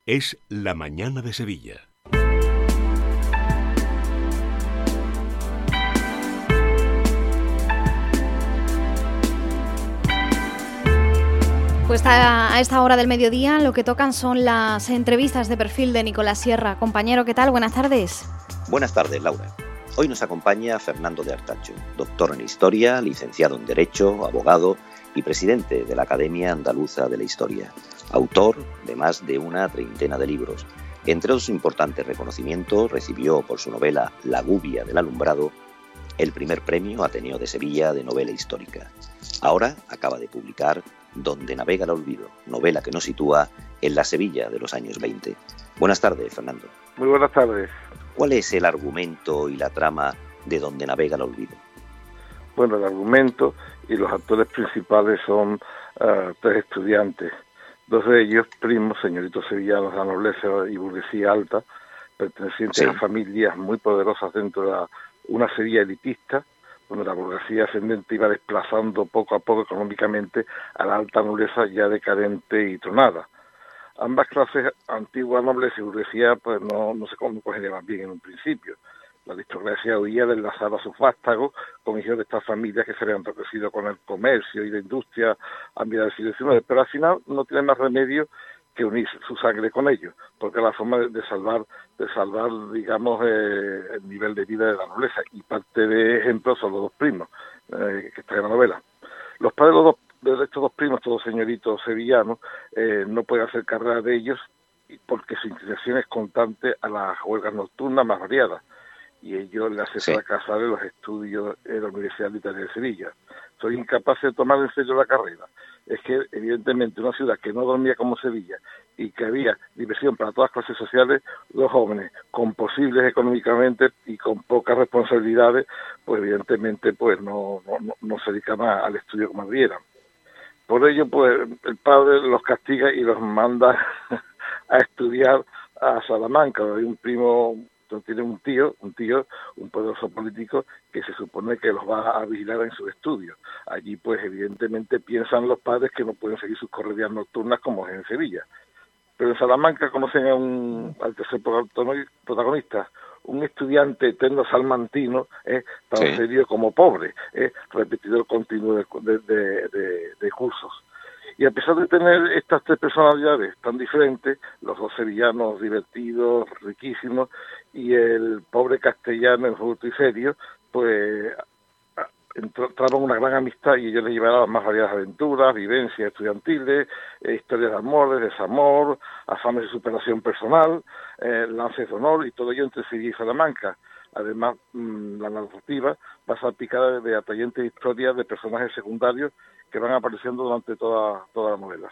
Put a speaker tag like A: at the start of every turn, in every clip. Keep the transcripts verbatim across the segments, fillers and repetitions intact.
A: es La Mañana de Sevilla.
B: Pues a, a esta hora del mediodía lo que tocan son las entrevistas de perfil de Nicolás Sierra. Compañero, ¿qué tal? Buenas tardes.
C: Buenas tardes, Laura. Hoy nos acompaña Fernando de Artacho, doctor en Historia, licenciado en Derecho, abogado y presidente de la Academia Andaluza de la Historia, autor de más de una treintena de libros. Entre otros importantes reconocimientos, recibió por su novela La gubia del alumbrado el primer premio Ateneo de Sevilla de novela histórica. Ahora acaba de publicar Donde navega el olvido, novela que nos sitúa en la Sevilla de los años veinte. Buenas tardes, Fernando.
D: Muy buenas tardes.
C: ¿Cuál es el argumento y la trama de Donde navega el olvido?
D: Bueno, el argumento y los actores principales son uh, tres estudiantes. Dos de ellos, primos, señoritos sevillanos de la nobleza y burguesía alta, pertenecientes sí. a familias muy poderosas dentro de la, una Sevilla elitista, donde la burguesía ascendente iba desplazando poco a poco económicamente a la alta nobleza ya decadente y tronada. Ambas clases, antigua nobleza y burguesía, pues no, no se congeniaban bien en un principio. La aristocracia huía de enlazar a sus vástagos con hijos de estas familias que se habían enriquecido con el comercio y la industria a mitad del siglo diecinueve, pero al final no tiene más remedio que unir su sangre con ellos, porque es la forma de, de salvar, de salvar, digamos, eh, el nivel de vida de la nobleza. Y parte de ejemplo son los dos primos, eh, que están en la novela. Los padres de, los dos, de estos dos primos, todos señoritos sevillanos, eh, no pueden hacer carrera de ellos porque su inclinación es constante a las huelgas nocturnas más variadas, y ello le hace
C: sí.
D: fracasar en los estudios en la Universidad Literaria de Sevilla. Soy incapaz de tomar en serio la carrera. Es que, evidentemente, una ciudad que no dormía como Sevilla y que había diversión para todas las clases sociales, los jóvenes con posibles económicamente y con pocas responsabilidades, pues evidentemente pues no, no, no se dedicaban al estudio como debieran. Por ello, pues el padre los castiga y los manda a estudiar a Salamanca. Hay un primo... tiene un tío, un tío, un poderoso político que se supone que los va a vigilar en sus estudios. Allí, pues, evidentemente piensan los padres que no pueden seguir sus corridas nocturnas como es en Sevilla. Pero en Salamanca conocen a un, al tercer protagonista, un estudiante eterno salmantino, eh, tan sí. serio como pobre, eh, repetidor continuo de, de, de, de cursos. Y a pesar de tener estas tres personalidades tan diferentes, los dos sevillanos divertidos, riquísimos, y el pobre castellano enjuto y serio, pues entraban una gran amistad y ellos les llevaban las más variadas aventuras, vivencias estudiantiles, eh, historias de amor, de desamor, afanes de superación personal, eh, lances de honor, y todo ello entre Sevilla y Salamanca. Además, mmm, la narrativa va salpicada de atrayentes historias de personajes secundarios que van apareciendo durante toda, toda la novela.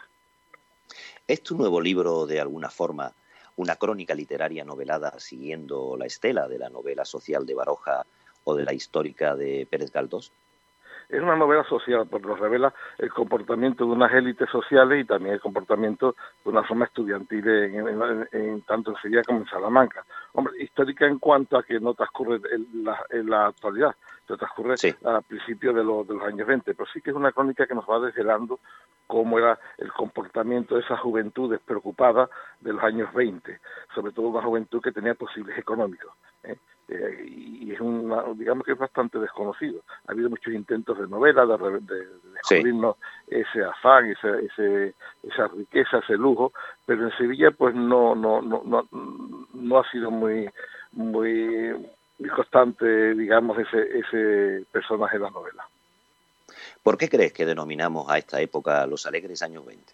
C: ¿Es tu nuevo libro, de alguna forma, una crónica literaria novelada siguiendo la estela de la novela social de Baroja o de la histórica de Pérez Galdós?
D: Es una novela social porque nos revela el comportamiento de unas élites sociales y también el comportamiento de una forma estudiantil en, en, en, en tanto en Sevilla como en Salamanca. Hombre, histórica en cuanto a que no transcurre en la, en la actualidad, se transcurre sí. a principios de, lo, de los años veinte, pero sí que es una crónica que nos va desvelando cómo era el comportamiento de esa juventud despreocupada de los años veinte, sobre todo una juventud que tenía posibles económicos, ¿eh? Eh, y es una, digamos que es bastante desconocido. Ha habido muchos intentos de novela, de, de, de descubrirnos sí. ese afán, ese, ese, esa riqueza, ese lujo, pero en Sevilla pues no no no no, no ha sido muy muy, muy constante, digamos, ese, ese personaje de la novela.
C: ¿Por qué crees que denominamos a esta época los alegres años veinte?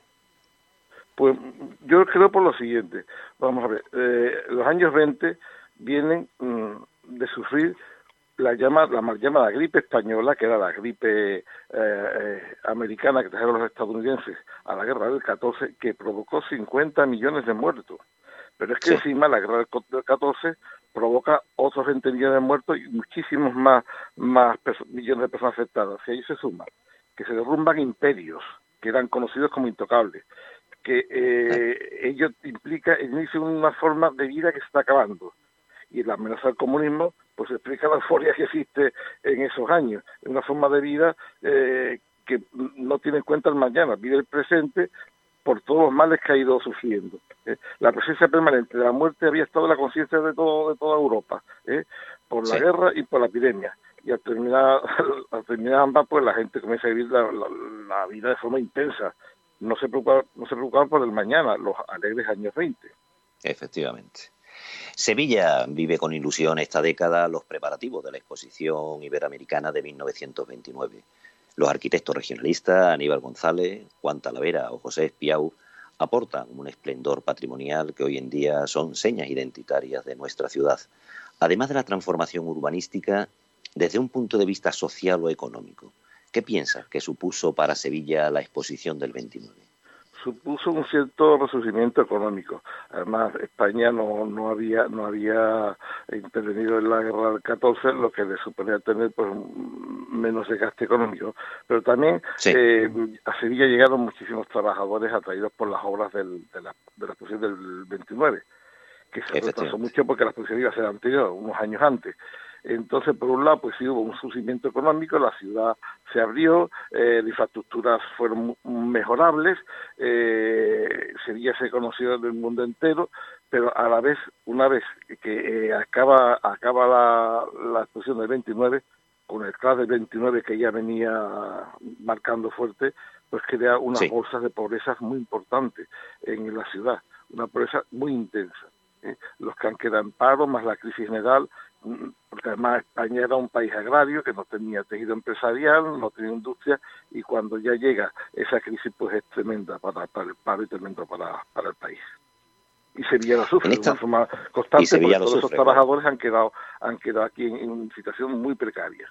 D: Pues yo creo por lo siguiente. Vamos a ver, eh, los años veinte vienen mmm, de sufrir la llama, la mal llamada gripe española, que era la gripe eh, eh, americana que trajeron los estadounidenses a la guerra del catorce, que provocó cincuenta millones de muertos. Pero es que sí. encima la guerra del catorce provoca otros veinte millones de muertos y muchísimos más, más millones de personas afectadas. Y ahí se suma que se derrumban imperios que eran conocidos como intocables, que eh, ello implica el inicio de una forma de vida que se está acabando. Y la amenaza del comunismo pues explica la euforia que existe en esos años, una forma de vida eh, que no tiene en cuenta el mañana, vive el presente, por todos los males que ha ido sufriendo. ¿eh? La presencia permanente de la muerte había estado en la conciencia de todo de toda Europa, ¿eh? por la
C: Sí.
D: guerra y por la epidemia. Y al terminar, al terminar ambas, pues la gente comienza a vivir la, la, la vida de forma intensa. No se preocupaban, no se preocupaban por el mañana, los alegres años veinte.
C: Efectivamente. Sevilla vive con ilusión esta década los preparativos de la Exposición Iberoamericana de mil novecientos veintinueve. Los arquitectos regionalistas Aníbal González, Juan Talavera o José Espiau aportan un esplendor patrimonial que hoy en día son señas identitarias de nuestra ciudad, además de la transformación urbanística desde un punto de vista social o económico. ¿Qué piensas que supuso para Sevilla la Exposición del veintinueve?
D: Supuso un cierto resurgimiento económico. Además, España no, no había no había intervenido en la guerra del catorce, lo que le suponía tener pues menos desgaste económico. Pero también
C: Sí.
D: eh, a Sevilla llegaron muchísimos trabajadores atraídos por las obras del, de, la, de la exposición del veintinueve, que se retrasó mucho porque la exposición iba a ser anterior, unos años antes. Entonces, por un lado, pues sí hubo un surgimiento económico, la ciudad se abrió, eh, las infraestructuras fueron mejorables, eh, Sevilla se conoció en el mundo entero, pero a la vez, una vez que eh, acaba acaba la, la exposición del veintinueve, con el crash del veintinueve que ya venía marcando fuerte, pues crea unas sí. bolsas de pobreza muy importantes en la ciudad, una pobreza muy intensa. ¿eh? Los que han quedado en paro, más la crisis general, porque además España era un país agrario que no tenía tejido empresarial, no tenía industria, y cuando ya llega esa crisis pues es tremenda para, para el paro y tremendo para, para el país. Y Sevilla lo sufre de una forma constante porque todos esos trabajadores han quedado han quedado aquí en, en una situación muy precaria.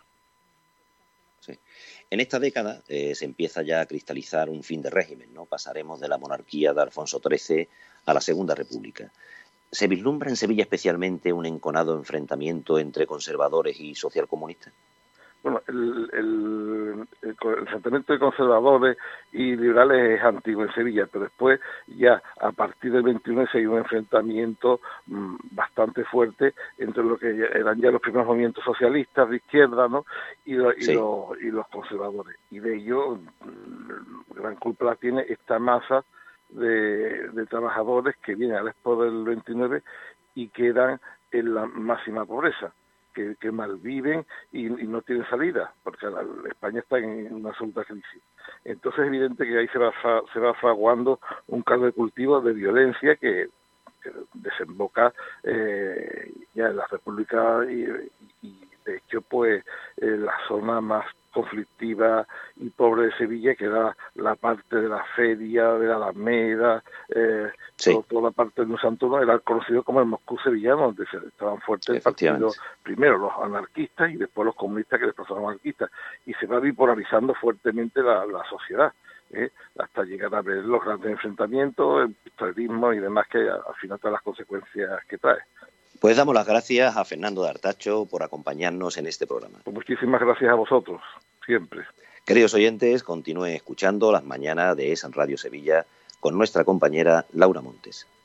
C: Sí. En esta década eh, se empieza ya a cristalizar un fin de régimen, ¿no? Pasaremos de la monarquía de Alfonso trece a la Segunda República. ¿Se vislumbra en Sevilla especialmente un enconado enfrentamiento entre conservadores y socialcomunistas?
D: Bueno, el, el, el, el enfrentamiento de conservadores y liberales es antiguo en Sevilla, pero después ya a partir del veintiuno se hay un enfrentamiento mmm, bastante fuerte entre lo que eran ya los primeros movimientos socialistas de izquierda, ¿no? y, lo, y, sí. los, y los conservadores. Y de ello mmm, gran culpa la tiene esta masa De, de trabajadores que vienen al Expo del veintinueve y quedan en la máxima pobreza, que, que malviven y, y no tienen salida, porque la, España está en una absoluta crisis. Entonces es evidente que ahí se va, se va fraguando un caldo de cultivo de violencia que, que desemboca eh, ya en la República y, y de hecho pues en la zona más conflictiva y pobre de Sevilla, que era la parte de la feria, de la Alameda, eh, sí. todo, toda la parte de un Santurno, era conocido como el Moscú sevillano, donde estaban fuertes el partido, primero los anarquistas y después los comunistas que después son anarquistas, y se va bipolarizando fuertemente la, la sociedad, ¿eh? hasta llegar a ver los grandes enfrentamientos, el pistolerismo y demás, que al final todas las consecuencias que trae.
C: Pues damos las gracias a Fernando de Artacho por acompañarnos en este programa.
D: Pues muchísimas gracias a vosotros, siempre.
C: Queridos oyentes, continúen escuchando las mañanas de Es Radio Sevilla con nuestra compañera Laura Montes.